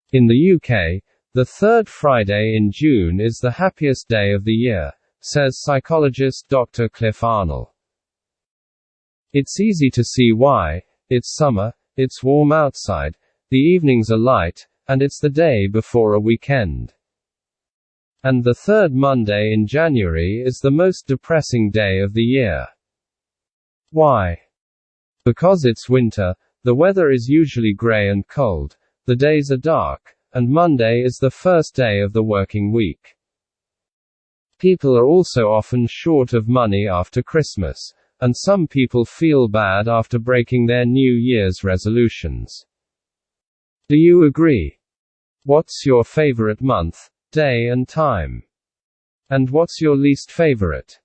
In the UK, the third Friday in June is the happiest day of the year, says psychologist Dr. Cliff Arnall. It's easy to see why. It's summer, it's warm outside, the evenings are light, and it's the day before a weekend. And the third Monday in January is the most depressing day of the year. Why? Because it's winter, the weather is usually grey and cold, the days are dark, and Monday is the first day of the working week. People are also often short of money after Christmas, and some people feel bad after breaking their New Year's resolutions. Do you agree? What's your favorite month, day and time? And what's your least favorite?